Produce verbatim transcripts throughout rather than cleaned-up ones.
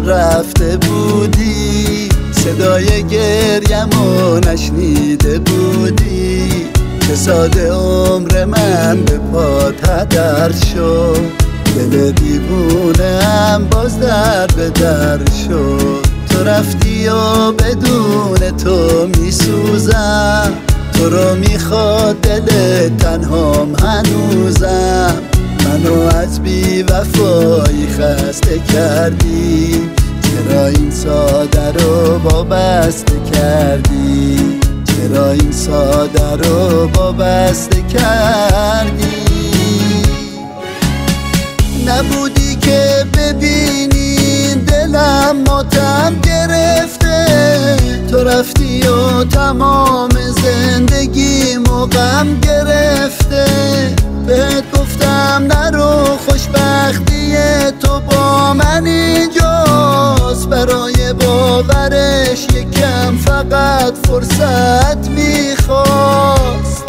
رفته بودی، صدای گریمو نشنیده بودی، چه ساده عمر من به پات هدر شد، دل دیوونم باز در به در شد. تو رفتی و بدون تو میسوزم، تو رو میخواد دل تنهام هنوزم، منو از بی وفایی خسته کردی، چرا این ساده رو وابسته کردی، چرا این ساده رو وابسته کردی. نبودی که ببینی دلم ماتم گرفته، تو رفتی و تمام زندگیمو غم گرفته، بهت گفتم نرو خوشبختی تو با من اینجاست، برای باورش یکم فقط فرصت میخواست.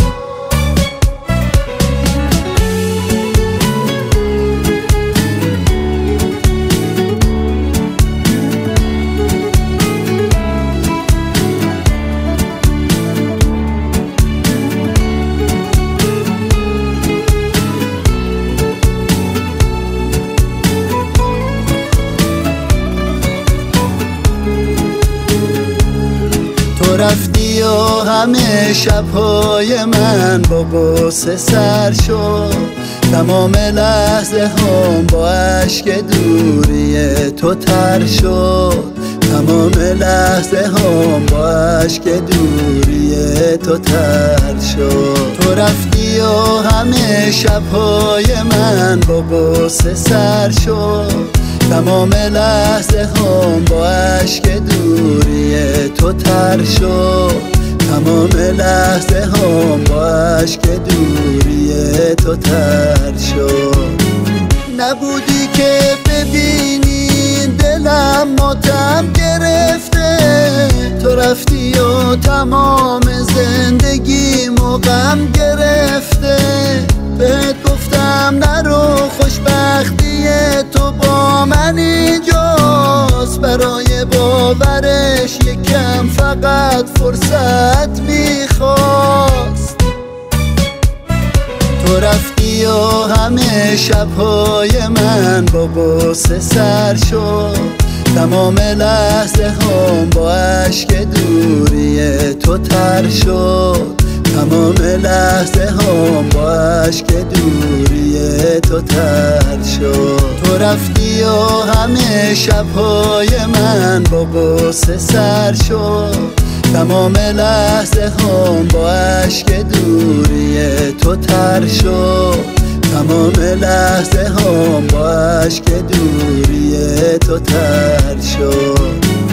تو رفتی و همه شبهای من با غصه سر شد، تمام لحظه هم با عشق دوری تو تر شد، تمام لحظه هم با عشق دوری تو تر شد. تو رفتی و همه شبهای من با غصه سر شد، تمام لحظه هم با عشق دوری تو تر شد، تمام لحظه هم با عشق دوری تو تر شد. نبودی که ببینی دلم ماتم گرفته، تو رفتی و تمام زندگیمو غم گرفته، بهت گفتم نرو خوشبختی تو با من اینجاست، برای باورش یکم فقط فرصت میخواست. تو رفتی و همه شبهای من با غصه سر شد، تمام لحظه هم با عشق دوری تو تر شد، تمام لحظه هم با عشق دوری تو تر شد. تو رفتی و همه شبهای من با غصه سر شد، تمام لحظه هم با عشق دوری تو تر شد، تمام لحظه هم با عشق دوری تو تر شد.